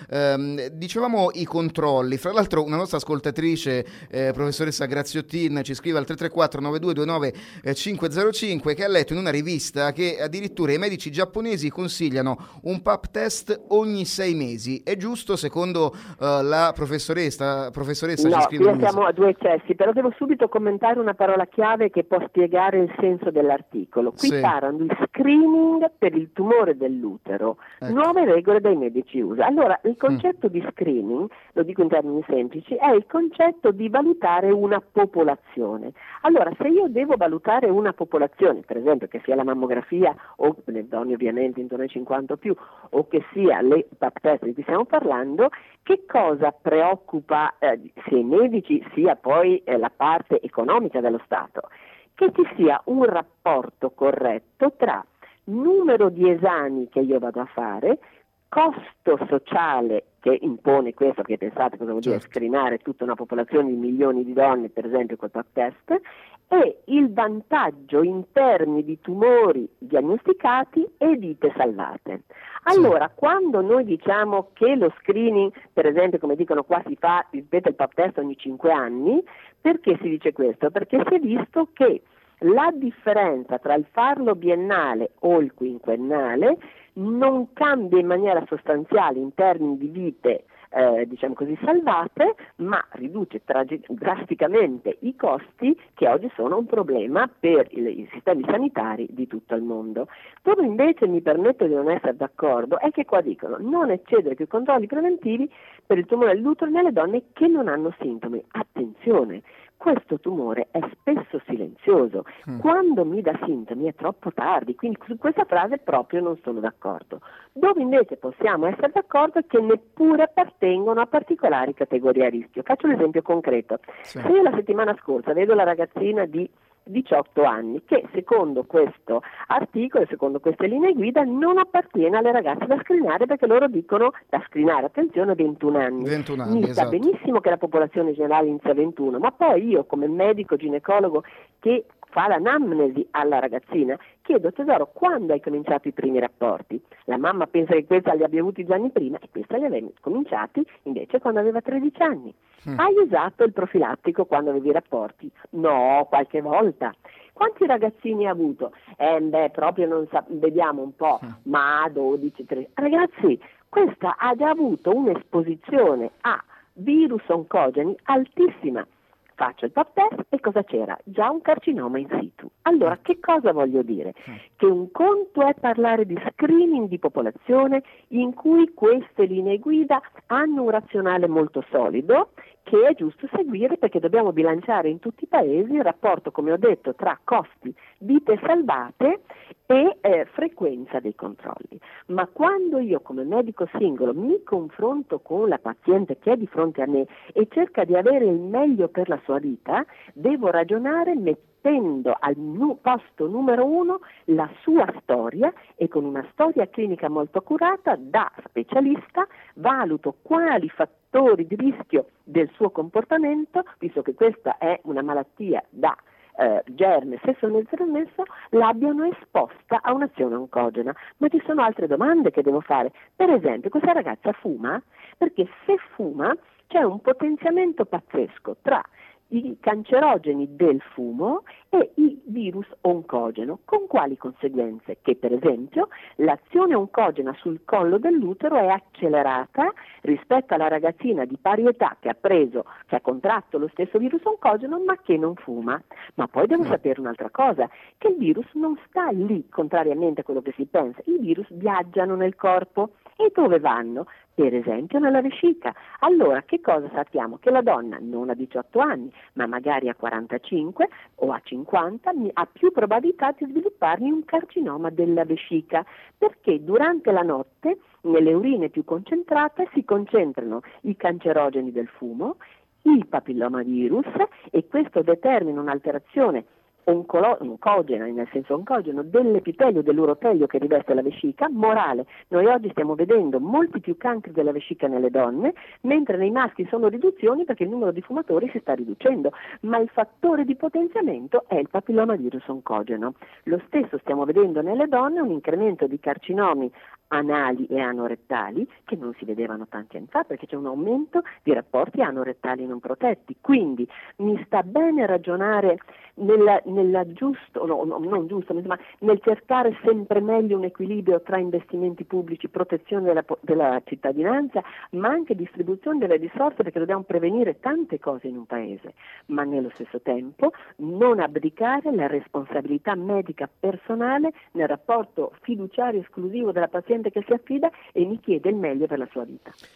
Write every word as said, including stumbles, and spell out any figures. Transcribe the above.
Ehm, dicevamo i controlli, fra l'altro una nostra ascoltatrice, eh, professoressa Graziottin, ci scrive al tre tre quattro nove due due nove cinque zero cinque che ha letto in una rivista che addirittura i medici giapponesi consigliano un pap test ogni sei mesi. È giusto secondo uh, la professoressa? professoressa no, ci scrive qui siamo a due eccessi, però devo subito commentare una parola chiave che può spiegare il senso dell'articolo. Qui sì. parlano di screening per il tumore dell'utero, ecco. nuove regole dai medici U S A. Allora, il concetto mm. di screening, lo dico in termini semplici, è il concetto di valutare una popolazione. Allora, se io devo valutare una popolazione, per esempio che sia la mammografia o le donne ovviamente intorno ai cinquanta o più, o che sia le pap test di cui stiamo parlando, che cosa preoccupa eh, sia i medici sia poi eh, la parte economica dello Stato? Che ci sia un rapporto corretto tra numero di esami che io vado a fare, costo sociale che impone questo, perché pensate cosa vuol dire certo. screenare tutta una popolazione di milioni di donne, per esempio col pap test, e il vantaggio in termini di tumori diagnosticati e vite salvate. Allora, sì. quando noi diciamo che lo screening, per esempio, come dicono qua, si fa, ripeto, il pap test ogni cinque anni, perché si dice questo? Perché si è visto che la differenza tra il farlo biennale o il quinquennale non cambia in maniera sostanziale in termini di vite eh, diciamo così salvate, ma riduce tragi- drasticamente i costi che oggi sono un problema per il, i sistemi sanitari di tutto il mondo. Dove invece mi permetto di non essere d'accordo è che qua dicono non eccedere più controlli preventivi per il tumore dell'utero nelle donne che non hanno sintomi. Attenzione! Questo tumore è spesso silenzioso, mm. quando mi dà sintomi è troppo tardi, quindi su questa frase proprio non sono d'accordo. Dove invece possiamo essere d'accordo è che neppure appartengono a particolari categorie a rischio. Faccio un esempio concreto. Sì. Se io la settimana scorsa vedo la ragazzina di diciotto anni che secondo questo articolo, secondo queste linee guida, non appartiene alle ragazze da screenare, perché loro dicono da screenare, attenzione, ventuno anni. ventuno anni, Mi esatto. sa benissimo che la popolazione generale inizia a ventuno, ma poi io come medico ginecologo che fa l'anamnesi alla ragazzina chiedo: tesoro, quando hai cominciato i primi rapporti? La mamma pensa che questa li abbia avuti due anni prima e questa li aveva cominciati invece quando aveva tredici anni. Mm. Hai usato il profilattico quando avevi i rapporti? No, qualche volta. Quanti ragazzini ha avuto? Eh beh, proprio non sa- vediamo un po', mm. ma dodici, tredici. Ragazzi, questa ha già avuto un'esposizione a virus oncogeni altissima. Faccio il pap test e cosa c'era? Già un carcinoma in situ. Allora, che cosa voglio dire? Che un conto è parlare di screening di popolazione in cui queste linee guida hanno un razionale molto solido che è giusto seguire, perché dobbiamo bilanciare in tutti i paesi il rapporto, come ho detto, tra costi, vite salvate e eh, frequenza dei controlli. Ma quando io come medico singolo mi confronto con la paziente che è di fronte a me e cerca di avere il meglio per la sua vita, devo ragionare mettendo al nu- posto numero uno la sua storia, e con una storia clinica molto accurata da specialista valuto quali fattori di rischio del suo comportamento, visto che questa è una malattia da Eh, germe sesso nel trasmesso, l'abbiano esposta a un'azione oncogena. Ma ci sono altre domande che devo fare. Per esempio, questa ragazza fuma? Perché se fuma c'è un potenziamento pazzesco tra i cancerogeni del fumo e i virus oncogeno, con quali conseguenze? Che per esempio l'azione oncogena sul collo dell'utero è accelerata rispetto alla ragazzina di pari età che ha preso, che ha contratto lo stesso virus oncogeno ma che non fuma. Ma poi devo sapere un'altra cosa, che il virus non sta lì, contrariamente a quello che si pensa. I virus viaggiano nel corpo. E dove vanno? Per esempio nella vescica. Allora che cosa sappiamo? Che la donna non a diciotto anni, ma magari a quarantacinque o a cinquanta ha più probabilità di svilupparne un carcinoma della vescica, perché durante la notte nelle urine più concentrate si concentrano i cancerogeni del fumo, il papillomavirus, e questo determina un'alterazione Oncolo- oncogena, nel senso oncogeno, dell'epitelio dell'urotelio che riveste la vescica. Morale, noi oggi stiamo vedendo molti più cancri della vescica nelle donne, mentre nei maschi sono riduzioni perché il numero di fumatori si sta riducendo, ma il fattore di potenziamento è il papillomavirus oncogeno. Lo stesso stiamo vedendo nelle donne, un incremento di carcinomi anali e anorettali che non si vedevano tanti anni fa, perché c'è un aumento di rapporti anorettali non protetti. Quindi mi sta bene ragionare nella, nella giusto, no, no, non giusto, ma nel cercare sempre meglio un equilibrio tra investimenti pubblici, protezione della, della cittadinanza, ma anche distribuzione delle risorse, perché dobbiamo prevenire tante cose in un paese, ma nello stesso tempo non abdicare la responsabilità medica personale nel rapporto fiduciario esclusivo della paziente che si affida e mi chiede il meglio per la sua vita.